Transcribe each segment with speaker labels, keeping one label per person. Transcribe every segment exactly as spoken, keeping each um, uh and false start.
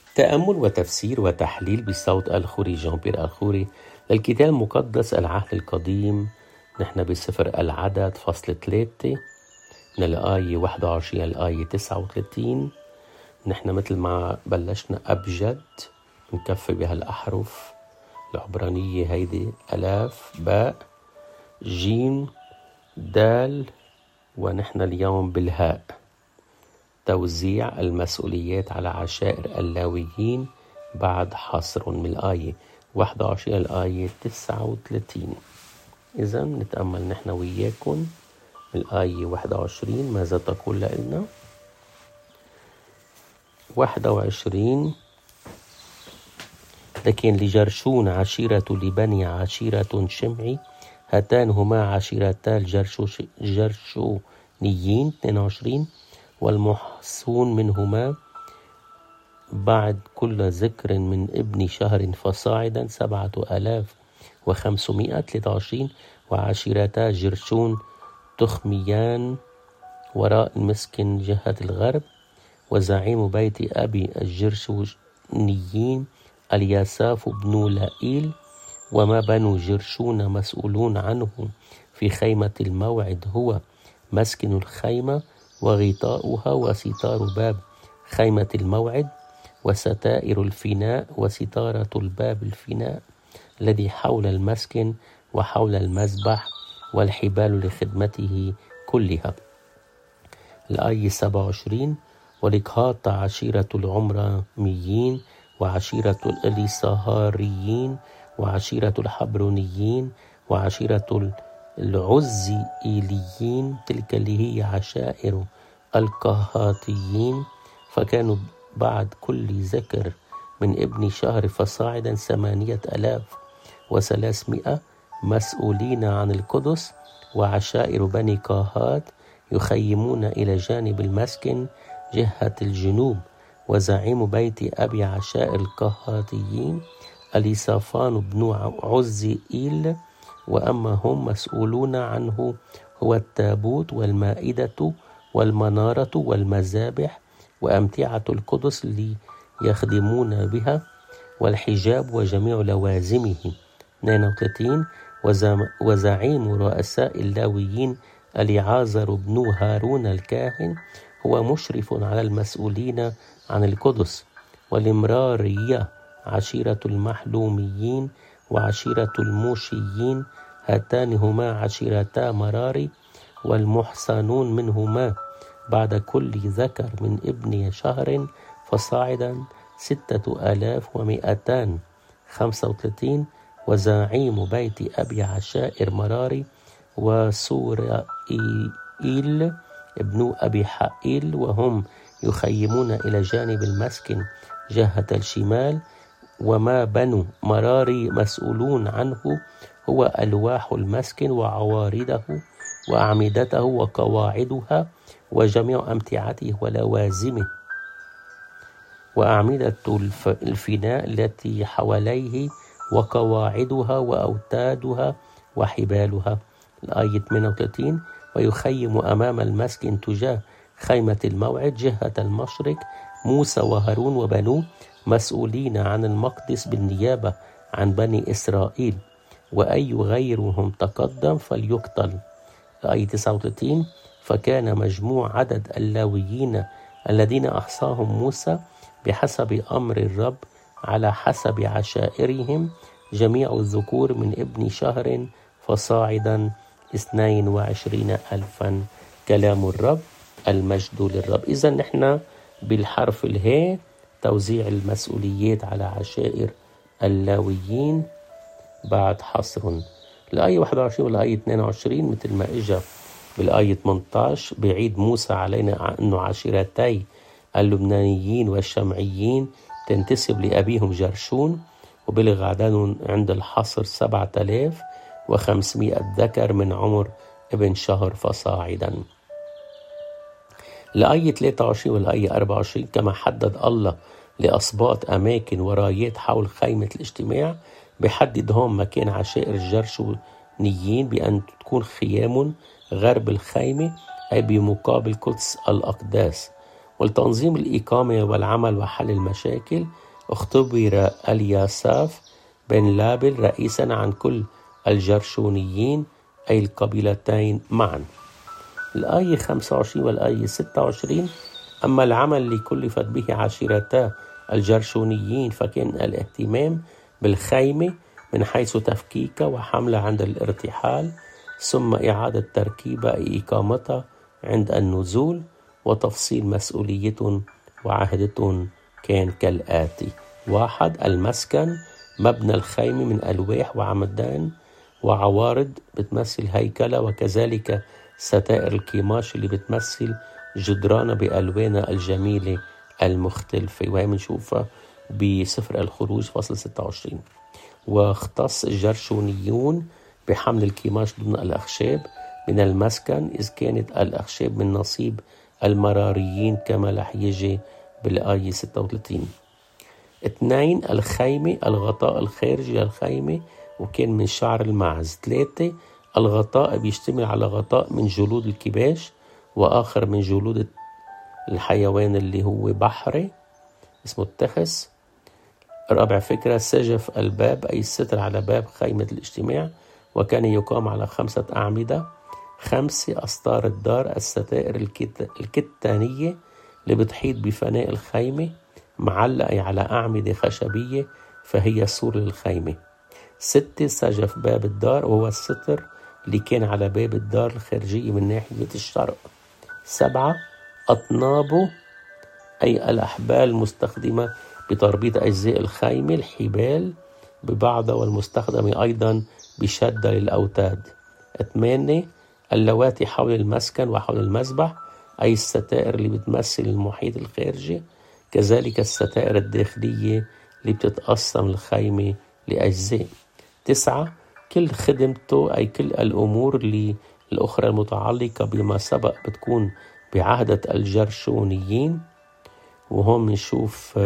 Speaker 1: تأمل وتفسير وتحليل بصوت الخوري جان بيير الخوري للكتاب المقدس العهد القديم. نحن بسفر العدد فصل ثلاثة من الآية واحد وعشرين الآية تسعة وثلاثين. نحن مثل ما بلشنا أبجد نكفي بهالأحرف العبرانية هيدي ألاف باء جيم دال، ونحن اليوم بالهاء. توزيع المسؤوليات على عشائر اللاويين بعد حصر من الآية واحد وعشرين الآية تسعة وثلاثين. إذا نتأمل نحن وياكم من الآية واحد وعشرين ماذا تقول لنا. واحد وعشرين: لكن لجرشون عشيرة لبني عشيرة شمعي، هاتان هما عشيرتا الجرشونيين. اثنين وعشرين: والمحصون منهما بعد كل ذكر من ابن شهر فصاعدا سبعة آلاف وخمسمائة. ثلاثة وعشرين: وعشيرتا جرشون تخميان وراء المسكن جهة الغرب، وزعيم بيت أبي الجرشونيين الياساف بن لائيل، وما بنو جرشون مسؤولون عنه في خيمة الموعد هو مسكن الخيمة وغطاؤها وستار باب خيمة الموعد وستائر الفناء وستارة الباب الفناء الذي حول المسكن وحول المذبح والحبال لخدمته كلها. الآية سبعة وعشرين: ولقهاط عشيرة العمرانيين وعشيرة الإليساهاريين وعشيرة الحبرونيين وعشيرة العزيئيليين، تلك اللي هي عشائر القهاتيين، فكانوا بعد كل ذكر من ابن شهر فصاعدا ثمانية آلاف وثلاثمائة مسؤولين عن القدس. وعشائر بني قهات يخيمون إلى جانب المسكن جهة الجنوب، وزعيم بيت أبي عشائر القهاتيين أليصافان بن عزيئيل، وأما هم مسؤولون عنه هو التابوت والمائدة والمنارة والمذابح وأمتعة القدس اللي يخدمون بها والحجاب وجميع لوازمه. اثنين وثلاثين: وزعيم رؤساء اللاويين اليعازر بن هارون الكاهن هو مشرف على المسؤولين عن القدس. والمرارية عشيرة المحلوميين وعشيرة الموشيين، هاتان هما عشيرتا مراري. والمحسنون منهما بعد كل ذكر من ابن شهر فصاعدا ستة آلاف ومئتان. خمسة وثلاثين: وزعيم بيت أبي عشائر مراري وسورائيل ابن أبي حائيل، وهم يخيمون إلى جانب المسكن جهة الشمال. وما بنو مراري مسؤولون عنه هو ألواح المسكن وعوارضه وأعمدته وقواعدها وجميع أمتعته ولوازمه وأعمدة الفناء التي حواليه وقواعدها وأوتادها وحبالها. الآية ثمانية وثلاثين: ويخيم أمام المسكن تجاه خيمة الموعد جهة المشرق موسى وهارون وبنوه مسؤولين عن المقدس بالنيابة عن بني إسرائيل، وأي غيرهم تقدم فليقتل. الآية تسعة وثلاثين: فكان مجموع عدد اللاويين الذين أحصاهم موسى بحسب أمر الرب على حسب عشائرهم جميع الذكور من ابن شهر فصاعدا اثنين وعشرين ألفا. كلام الرب، المجد للرب. إذا نحن بالحرف الهاء توزيع المسؤوليات على عشائر اللاويين بعد حصر. الآية واحد وعشرين والآية اثنين وعشرين مثل ما إجا بالآية ثمانية عشر بيعيد موسى علينا أنه عشيرتي اللبنانيين والشمعيين تنتسب لأبيهم جرشون، وبلغ عددهم عند الحصر سبعة آلاف وخمسمائة ذكر من عمر ابن شهر فصاعدا. الآية ثلاثة وعشرين والآية أربعة وعشرين: كما حدد الله لأسباط أماكن ورايات حول خيمة الاجتماع بحدد هون مكان عشائر الجرشونيين بأن تكون خيام غرب الخيمة أي بمقابل قدس الأقداس، ولتنظيم الإقامة والعمل وحل المشاكل اختبر الياساف بن لابل رئيسا عن كل الجرشونيين أي القبيلتين معا. الآية خمسة وعشرين والآية ستة وعشرين: أما العمل اللي كلفت به عشيرتا الجرشونيين فكان الاهتمام بالخيمة من حيث تفكيكها وحملها عند الارتحال، ثم إعادة تركيبها أي إقامتها عند النزول، وتفصيل مسؤولية وعهدة كان كالآتي: واحد، المسكن، مبنى الخيمة من ألواح وعمدان وعوارض بتمثل هيكلة، وكذلك ستائر القماش اللي بتمثل جدرانها بألوانها الجميلة المختلفة، وهي بنشوفها بسفر الخروج فصل ستة وعشرين. واختص الجرشونيون بحمل القماش دون الأخشاب من المسكن، إذ كانت الأخشاب من نصيب المراريين كما رح يجي بالآية ستة وثلاثين. اثنين، الخيمة، الغطاء الخارجي للخيمة وكان من شعر الماعز. ثلاثة، الغطاء بيشتمل على غطاء من جلود الكباش وآخر من جلود الحيوان اللي هو بحري اسمه التخس. رابع فكرة، سجف الباب أي الستر على باب خيمة الاجتماع، وكان يقام على خمسة أعمدة. خمسة، أستار الدار، الستائر الكت... الكتانية اللي بتحيط بفناء الخيمة معلقة على أعمدة خشبية فهي سور للخيمة. ستة، سجف باب الدار وهو الستر اللي كان على باب الدار الخارجية من ناحية الشرق. سبعة، أطنابه أي الأحبال المستخدمة بتربيط أجزاء الخيمة، الحبال ببعضها والمستخدمة أيضا بشدة للأوتاد. ثمانية، اللواتي حول المسكن وحول المذبح أي الستائر اللي بتمثل المحيط الخارجي، كذلك الستائر الداخلية اللي بتتقسم الخيمة لأجزاء. تسعة، كل خدمته أي كل الأمور اللي الأخرى المتعلقة بما سبق بتكون بعهدة الجرشونيين، وهم نشوف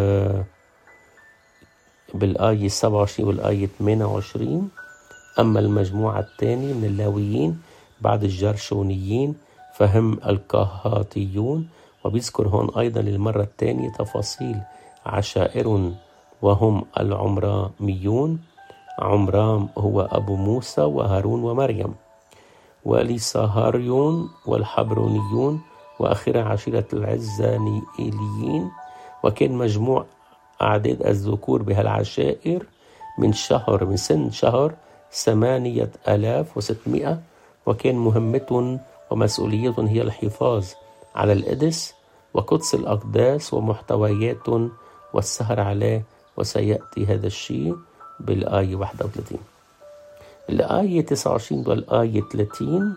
Speaker 1: بالآية سبعة وعشرين والآية ثمانية وعشرين. أما المجموعة الثانية من اللاويين بعد الجرشونيين فهم الكهاتيون، وبيذكر هون أيضا للمرة الثانية تفاصيل عشائر وهم العمراميون. عمرام هو أبو موسى وهارون ومريم، وليساهاريون والحبرونيون، وأخيرا عشيرة العزانيئيليين. وكان مجموع أعداد الذكور بهالعشائر من شهر من سن شهر ثمانية آلاف وستمائة، وكان مهمة ومسؤولية هي الحفاظ على القدس وقدس الأقداس ومحتويات والسهر عليه، وسيأتي هذا الشيء بالآية واحد وثلاثين. الآية تسعة وعشرين والآية ثلاثين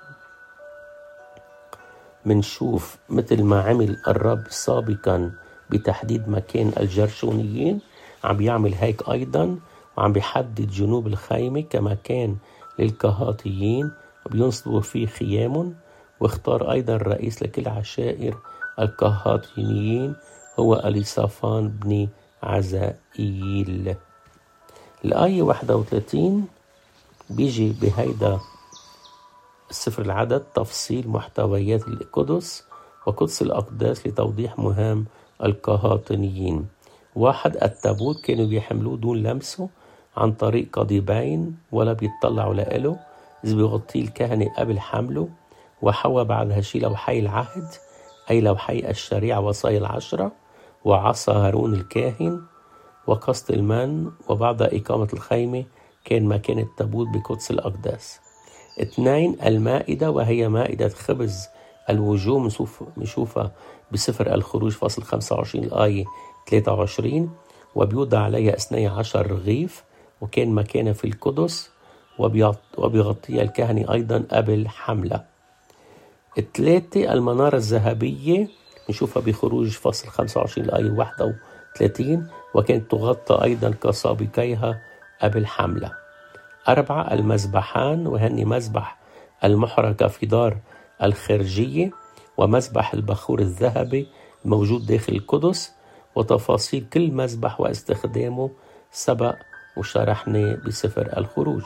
Speaker 1: منشوف مثل ما عمل الرب سابقا بتحديد مكان الجرشونيين عم بيعمل هيك أيضا، وعم بيحدد جنوب الخيمة كمكان للكهاتيين وبينصبوا فيه خيام. واختار أيضا رئيس لكل عشائر الكهاتيين هو أليصافان بن عزائيل. الآية واحد وثلاثين بيجي بهيدا السفر العدد تفصيل محتويات القدس وقدس الأقداس لتوضيح مهام الكهاتيين. واحد، التابوت كانوا بيحملوه دون لمسه عن طريق قضيبين ولا بيطلعوا لإله إذ بيغطيه الكهنة قبل حمله، وحوى بعد هالشي لوحي العهد أي لوحي الشريعة وصايا العشرة، وعصا هارون الكاهن، وقسط المن. وبعد إقامة الخيمة كان مكان التابوت بقدس الأقداس. اثنين، المائدة وهي مائدة خبز الوجوه نشوفها بسفر الخروج فصل خمسة وعشرين الآية ثلاثة وعشرين، وبيوضع عليها اثني عشر رغيف، وكان مكانها في القدس وبيغطيها الكهنة أيضا قبل حملة. الثلاثة، المنارة الذهبية نشوفها بخروج فصل خمسة وعشرين الآية واحد وثلاثين، وكانت تغطى أيضا كسابقيها قبل حملة. أربعة، المذبحان وهن مذبح المحرقة في دار الخارجية ومذبح البخور الذهبي الموجود داخل القدس، وتفاصيل كل مذبح واستخدامه سبق وشرحنا بسفر الخروج.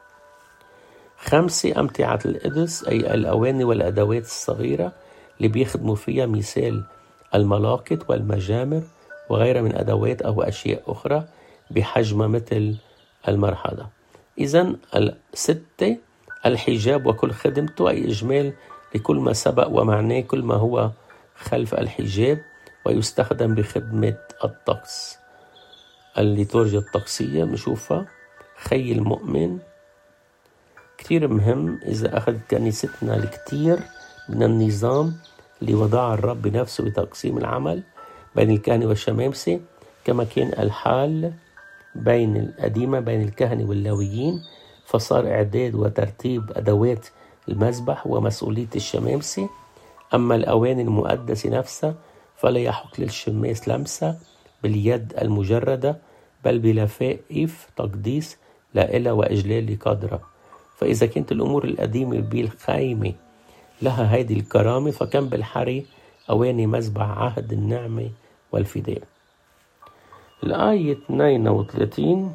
Speaker 1: خمسة، أمتعة القدس أي الأواني والأدوات الصغيرة اللي بيخدموا فيها، مثال الملاقط والمجامر وغيرها من أدوات أو أشياء أخرى بحجم مثل المرحلة. إذن الستة الحجاب وكل خدمته، أي إجمال لكل ما سبق ومعناه كل ما هو خلف الحجاب ويستخدم بخدمة الطقس. الليتورجيا الطقسية بنشوفها خي المؤمن كتير مهم. إذا أخذت كنيستنا الكتير من النظام اللي وضع الرب بنفسه بتقسيم العمل بين الكهنة والشمامسة، كما كان الحال بين القديمة بين الكهنة واللاويين، فصار إعداد وترتيب أدوات المذبح ومسؤولية الشمامسة. أما الأواني المقدسة نفسها فلا يحق للشماس لمسة باليد المجردة، بل بلفائف تقديس لإلها وإجلال لقدرها. فإذا كانت الأمور القديمة بالخيمة لها هيدي الكرامة، فكم بالحري أواني مذبح عهد النعمة والفداء. الآية اثنين وثلاثين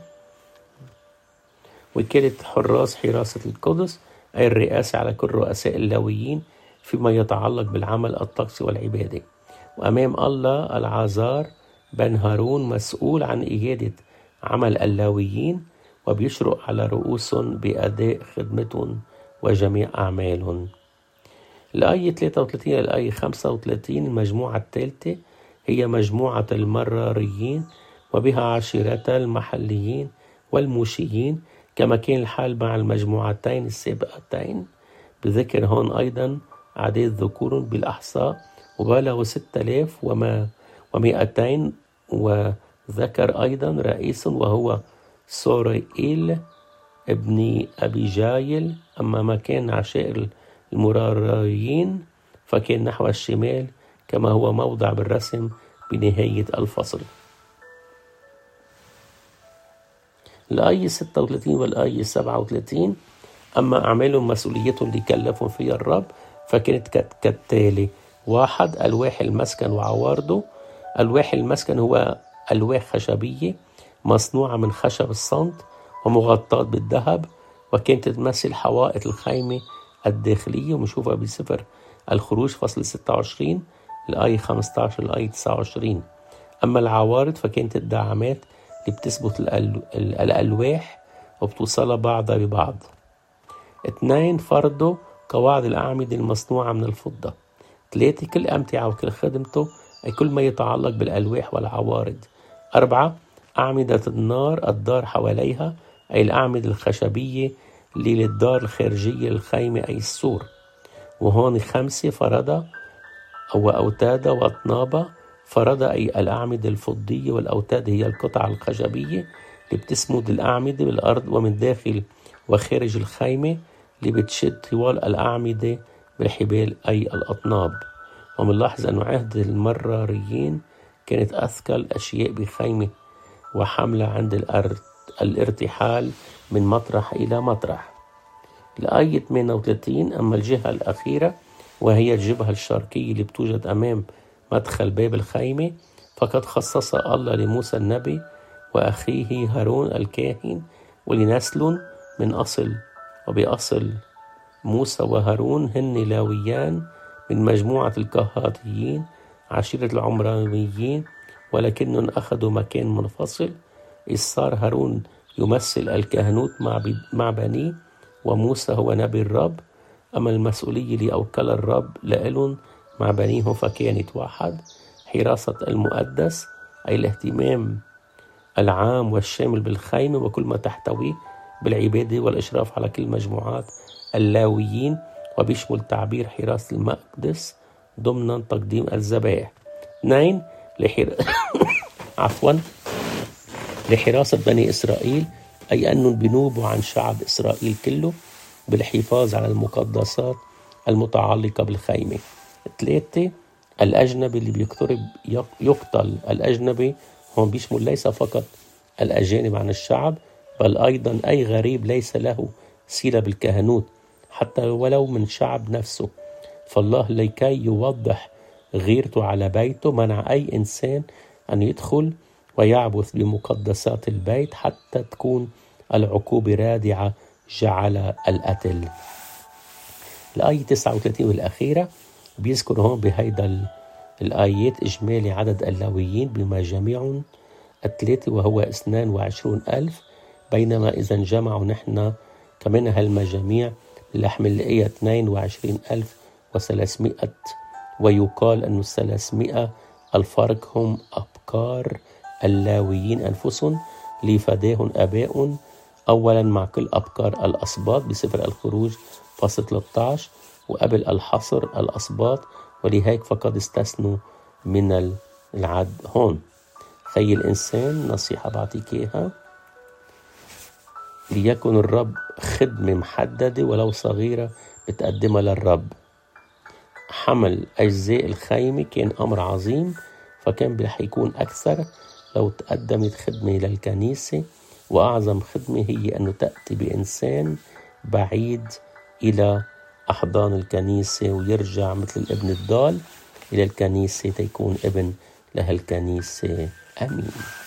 Speaker 1: وكالة حراس حراسة القدس، أي الرئاسة على كل رؤساء اللاويين فيما يتعلق بالعمل الطقسي والعبادة. وأمام الله العازار بن هارون مسؤول عن إجادة عمل اللاويين، وبيشرق على رؤوسهم بأداء خدمتهم وجميع أعمالهم. الآية ثلاثة وثلاثين الآية خمسة وثلاثين المجموعة الثالثة هي مجموعة المراريين، وبها عشيرتا المحليين والموشيين، كما كان الحال مع المجموعتين السابقتين، بذكر هون أيضا أعداد ذكور بالأحصاء وبلغوا ستة آلاف ومائتين، وذكر أيضا رئيس وهو سوريئيل ابن أبي جايل. أما مكان عشائر المراريين فكان نحو الشمال كما هو موضع بالرسم بنهاية الفصل. الآية ستة وثلاثين والآية سبعة وثلاثين أما أعمالهم مسؤوليتهم اللي كلفهم فيها الرب فكانت كالتالي: واحد، ألواح المسكن وعوارضه. ألواح المسكن هو ألواح خشبية مصنوعة من خشب الصمت ومغطاة بالذهب، وكانت تمثل حوائط الخيمة الداخلية، ومشوفها بسفر الخروج فصل ستة وعشرين الآية خمسة عشر الآية تسعة وعشرين. أما العوارض فكانت الدعامات اللي بتثبت الألواح وبتوصلها بعضها ببعض. اثنين، فرضه قواعد الأعمدة المصنوعة من الفضة. ثلاثة، كل أمتعة وكل خدمته، أي كل ما يتعلق بالألواح والعوارض. أربعة، أعمدة النار الدار حواليها، أي الأعمدة الخشبية اللي للدار الخارجية للخيمة أي السور. وهون خمسة، فرضة أو أوتادة وأطنابة. فرضة أي الأعمدة الفضية، والأوتاد هي القطع الخشبية اللي بتسمد الأعمدة بالأرض ومن داخل وخارج الخيمة، اللي بتشد طوال الأعمدة بالحبال أي الأطناب. ومنلاحظ أنه عهد المراريين كانت أثقل أشياء بخيمة وحملة عند الأرض الارتحال من مطرح إلى مطرح. الآية ثمانية وثلاثين أما الجهة الأخيرة وهي الجبهة الشرقية اللي بتوجد أمام مدخل باب الخيمة، فقد خصصها الله لموسى النبي وأخيه هارون الكاهن ولنسل من أصل وبأصل موسى وهارون هن لاويان من مجموعة الكهاتيين عشيرة العمرانيين، ولكنهم أخذوا مكان منفصل، إذ صار هارون يمثل الكهنوت مع بنيه وموسى هو نبي الرب. أما المسؤولية اللي أوكل الرب لإلهم مع بنيهم فكانت: واحد، حراسة المقدس أي الاهتمام العام والشامل بالخيمة وكل ما تحتويه بالعبادة والإشراف على كل مجموعات اللاويين، وبيشمل تعبير حراسة المقدس ضمن تقديم الذبائح. اثنين، لحر... عفوا لحراسة بني إسرائيل، أي أنهم بينوبوا عن شعب إسرائيل كله بالحفاظ على المقدسات المتعلقة بالخيمة. ثلاثة، الأجنبي اللي بيقترب يقتل. الأجنبي هم بيشمل ليس فقط الأجانب عن الشعب، بل أيضا أي غريب ليس له صلة بالكهنوت حتى ولو من شعب نفسه. فالله لكي يوضح غيرته على بيته منع أي إنسان أن يدخل ويعبث بمقدسات البيت حتى تكون العقوبة رادعة جعل القتل. الآية تسعة وثلاثين والأخيرة بيذكر هون بهيدا الآيات إجمالي عدد اللاويين بمجاميع الثلاثة وهو اثنان وعشرون ألف، بينما إذا انجمعوا نحن كمان هالمجاميع رح نلاقيها اثنين وعشرين ألف وثلاثمائة، ويقال أن الثلاثمائة الفرق هم أبكار اللاويين أنفسهم لفداهم آباء، أولا مع كل أبكار الأسباط بسفر الخروج فصل ثلاثة عشر، وقبل الحصر الأسباط، ولهيك فقد استثنوا من العد هون. خي الإنسان نصيحة بعطيك إياها، ليكن الرب خدمة محددة ولو صغيرة بتقدمها للرب. حمل أجزاء الخيمة كان أمر عظيم، فكان رح يكون أكثر لو تقدمت خدمة للكنيسة، وأعظم خدمة هي أنه تأتي بإنسان بعيد إلى أحضان الكنيسة ويرجع مثل الابن الضال إلى الكنيسة تيكون ابن لهالكنيسة. آمين.